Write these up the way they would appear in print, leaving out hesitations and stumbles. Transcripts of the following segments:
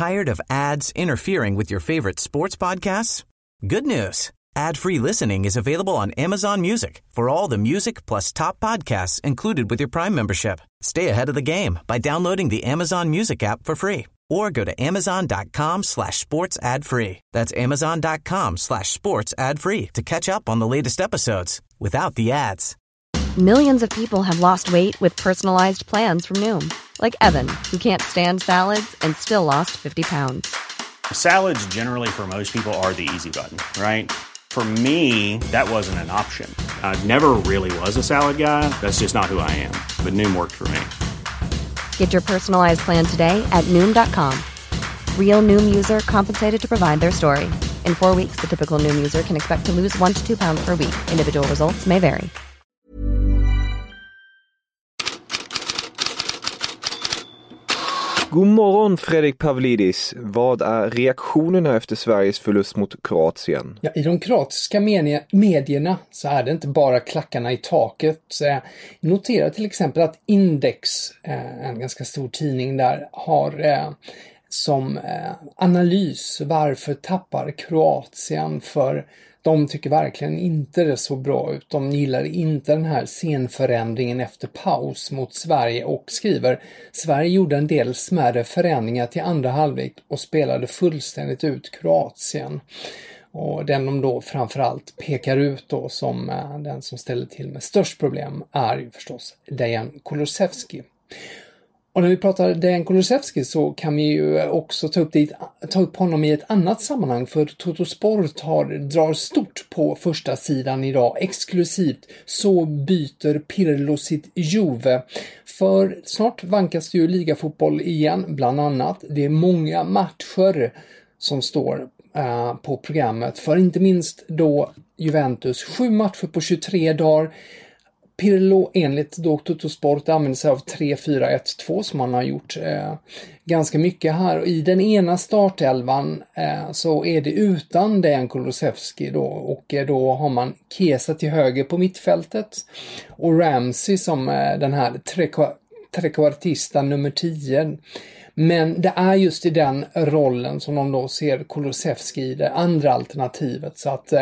Tired of ads interfering with your favorite sports podcasts? Good news. Ad-free listening is available on Amazon Music for all the music plus top podcasts included with your Prime membership. Stay ahead of the game by downloading the Amazon Music app for free or go to amazon.com/sports ad free. That's amazon.com/sports ad free to catch up on the latest episodes without the ads. Millions of people have lost weight with personalized plans from Noom. Like Evan, who can't stand salads and still lost 50 pounds. Salads generally for most people are the easy button, right? For me, that wasn't an option. I never really was a salad guy. That's just not who I am. But Noom worked for me. Get your personalized plan today at Noom.com. Real Noom user compensated to provide their story. In 4 weeks, the typical Noom user can expect to lose 1 to 2 pounds per week. Individual results may vary. God morgon Fredrik Pavlidis. Vad är reaktionerna efter Sveriges förlust mot Kroatien? Ja, i de kroatiska medierna så är det inte bara klackarna i taket. Notera till exempel att Index, en ganska stor tidning där, har som analys varför tappar Kroatien, för de tycker verkligen inte det så bra ut. De gillar inte den här scenförändringen efter paus mot Sverige och skriver: Sverige gjorde en del smärre förändringar till andra halvlek och spelade fullständigt ut Kroatien. Och den de då framförallt pekar ut då som den som ställer till med störst problem är ju förstås Dejan Kulusevski. Och när vi pratar Dejan Kulusevski så kan vi ju också ta upp honom i ett annat sammanhang, för Toto Sport drar stort på första sidan idag. Exklusivt så byter Pirlo sitt Juve. För snart vankas det ju ligafotboll igen, bland annat. Det är många matcher som står på programmet, för inte minst då Juventus. 7 matcher på 23 dagar. Pirlo enligt då Toto Sport använder sig av 3-4-1-2 som man har gjort ganska mycket här. Och i den ena startelvan så är det utan Dejan Kulusevski då, och då har man Chiesa till höger på mittfältet och Ramsey som den här trekvartista nummer 10. Men det är just i den rollen som de då ser Kulusevski i det andra alternativet, så att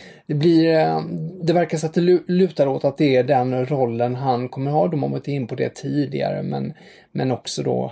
det verkar så att det lutar åt att det är den rollen han kommer ha. De har varit in på det tidigare, men också då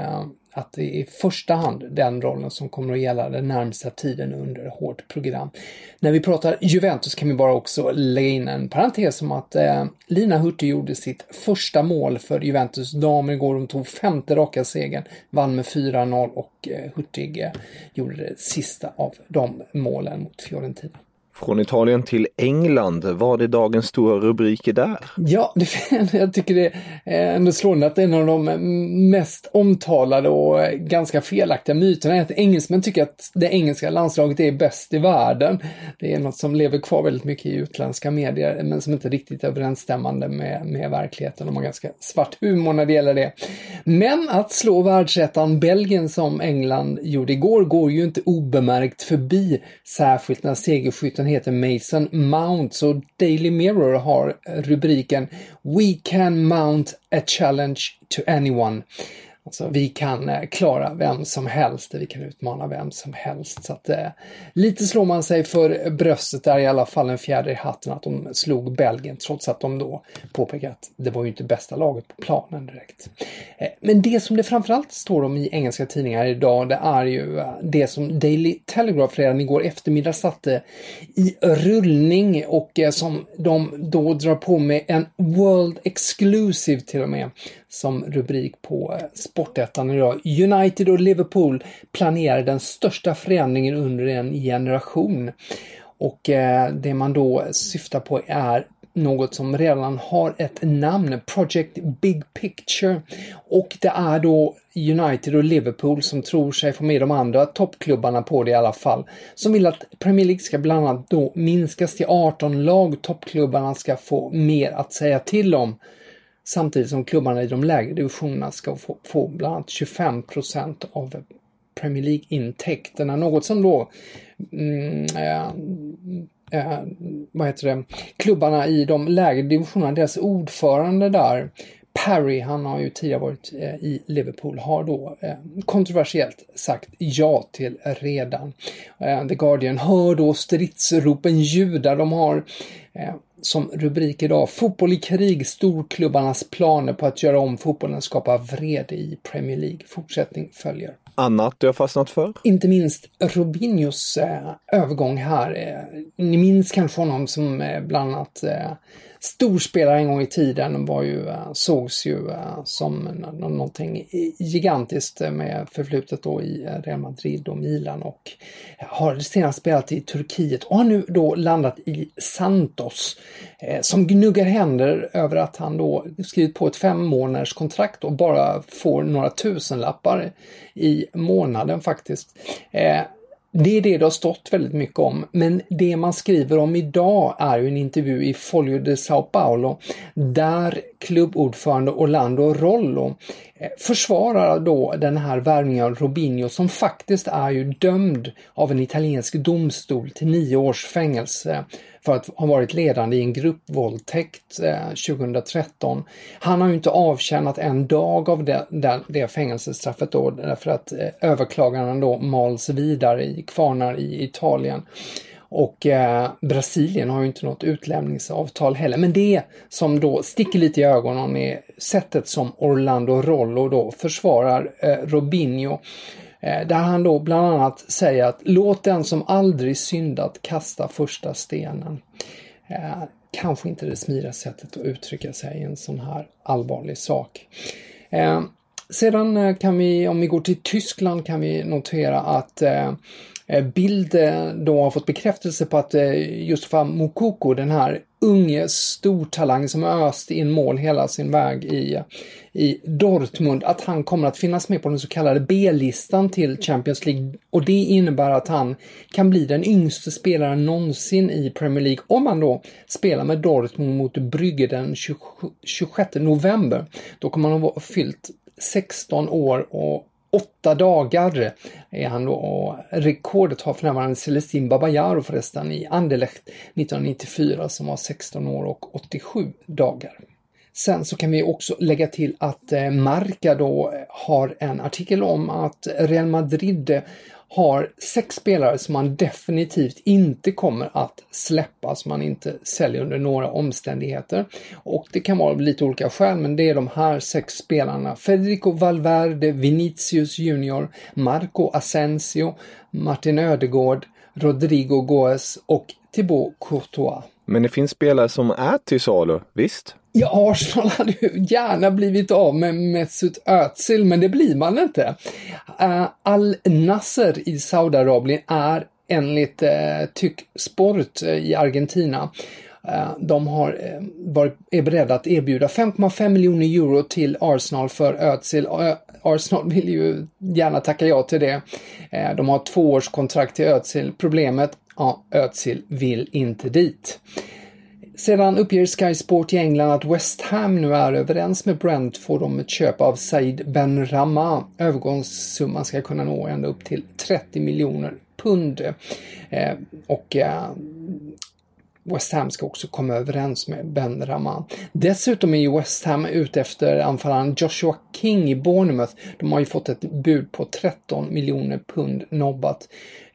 att det är i första hand den rollen som kommer att gälla den närmsta tiden under hårt program. När vi pratar Juventus kan vi bara också lägga in en parentes om att Lina Hurtig gjorde sitt första mål för Juventus damer igår. De tog 5:e raka segern, vann med 4-0 och Hurtig gjorde det sista av de målen mot Fiorentina. Från Italien till England, var det dagens stora rubriker där? Ja, jag tycker det är ändå slående att en av de mest omtalade och ganska felaktiga myterna är att engelsmän tycker att det engelska landslaget är bäst i världen. Det är något som lever kvar väldigt mycket i utländska medier, men som inte riktigt är överensstämmande med verkligheten. De har ganska svart humor när det gäller det. Men att slå världsettan Belgien som England gjorde igår går ju inte obemärkt förbi, särskilt när segerskytten heter Mason Mount. Så Daily Mirror har rubriken "We can mount a challenge to anyone". Alltså, vi kan klara vem som helst, vi kan utmana vem som helst. Så att, lite slår man sig för bröstet där, i alla fall en fjäder i hatten att de slog Belgien, trots att de då påpekar att det var ju inte bästa laget på planen direkt. Men det som det framförallt står om i engelska tidningar idag, det är ju det som Daily Telegraph redan igår eftermiddag satte i rullning och som de då drar på med en World Exclusive till och med som rubrik på Sportettan idag. United och Liverpool planerar den största förändringen under en generation. Och det man då syftar på är något som redan har ett namn, Project Big Picture. Och det är då United och Liverpool som tror sig få med de andra toppklubbarna på det i alla fall. Som vill att Premier League ska bland annat då minskas till 18 lag. Toppklubbarna ska få mer att säga till om. Samtidigt som klubbarna i de lägre divisionerna ska få bland annat 25% av Premier League-intäkterna. Något som då klubbarna i de lägre divisionerna, deras ordförande där, Parry, han har ju tidigare varit i Liverpool, har då kontroversiellt sagt ja till redan. The Guardian hör då stridsropen ljuda. De har som rubrik idag: fotboll i krig, storklubbarnas planer på att göra om fotbollen skapar vrede i Premier League. Fortsättning följer. Annat du har fastnat för? Inte minst Robinhos övergång här. Ni minns kanske honom som bland annat storspelare en gång i tiden, var ju, sågs ju som någonting gigantiskt med förflutet då i Real Madrid och Milan, och har senast spelat i Turkiet och har nu då landat i Santos, som gnuggar händer över att han då skrivit på ett 5 månaders kontrakt och bara får några tusenlappar i månaden faktiskt. Det är det har stått väldigt mycket om, men det man skriver om idag är ju en intervju i Folio de Sao Paulo där klubbordförande Orlando Rollo försvarar då den här värvningen av Robinho, som faktiskt är ju dömd av en italiensk domstol till 9 års fängelse för att ha varit ledande i en gruppvåldtäkt 2013. Han har ju inte avtjänat en dag av det fängelsestraffet då, därför att överklaganden då mals vidare i kvarnar i Italien. Och Brasilien har ju inte något utlämningsavtal heller. Men det som då sticker lite i ögonen är sättet som Orlando Rollo då försvarar Robinho. Där han då bland annat säger att låt den som aldrig syndat kasta första stenen. Kanske inte det smidigaste sättet att uttrycka sig i en sån här allvarlig sak. Sedan kan vi, om vi går till Tyskland, kan vi notera att Bild då har fått bekräftelse på att Youssouf Moukoko, den här unge stortalang som har öst in mål hela sin väg i Dortmund, att han kommer att finnas med på den så kallade B-listan till Champions League, och det innebär att han kan bli den yngste spelaren någonsin i Premier League om han då spelar med Dortmund mot Brygge den 26 november. Då kommer han ha fyllt 16 år och 8 dagar är han då, och rekordet har för närvarande Celestine Babayaro förresten i Anderlecht 1994 som var 16 år och 87 dagar. Sen så kan vi också lägga till att Marca då har en artikel om att Real Madrid har 6 spelare som man definitivt inte kommer att släppa, som man inte säljer under några omständigheter. Och det kan vara lite olika skäl, men det är de här 6 spelarna: Federico Valverde, Vinicius Junior, Marco Asensio, Martin Ödegaard, Rodrigo Goes och Thibaut Courtois. Men det finns spelare som är till salu, visst? Ja, Arsenal hade ju gärna blivit av med Mesut Özil, men det blir man inte. Al-Nasser i Saudiarabien är enligt Tyck Sport i Argentina. De är beredda att erbjuda 5,5 miljoner euro till Arsenal för Özil. Arsenal vill ju gärna tacka ja till det. De har 2 års kontrakt till Özil. Problemet, Özil vill inte dit. Sedan uppger Sky Sport i England att West Ham nu är överens med Brentford om ett köp av Said Benrahma. Övergångssumman ska kunna nå ända upp till 30 miljoner pund. West Ham ska också komma överens med Benrahma. Dessutom är ju West Ham ute efter anfallaren Joshua King i Bournemouth. De har ju fått ett bud på 13 miljoner pund nobbat.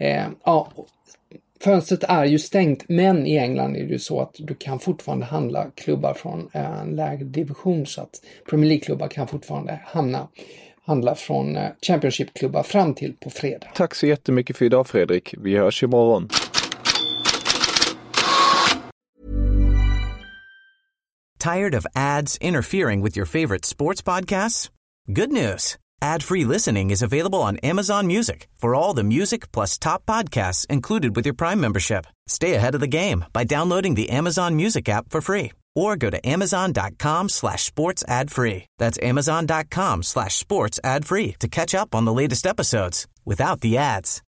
Fönstret är ju stängt, men i England är det ju så att du kan fortfarande handla klubbar från en lägre division, så att Premier League-klubbar kan fortfarande handla från Championship-klubbar fram till på fredag. Tack så jättemycket för idag, Fredrik. Vi hörs imorgon. Tired of ads interfering with your favorite sports podcasts? Good news. Ad-free listening is available on Amazon Music for all the music plus top podcasts included with your Prime membership. Stay ahead of the game by downloading the Amazon Music app for free or go to amazon.com/sports ad free. That's amazon.com/sports ad free to catch up on the latest episodes without the ads.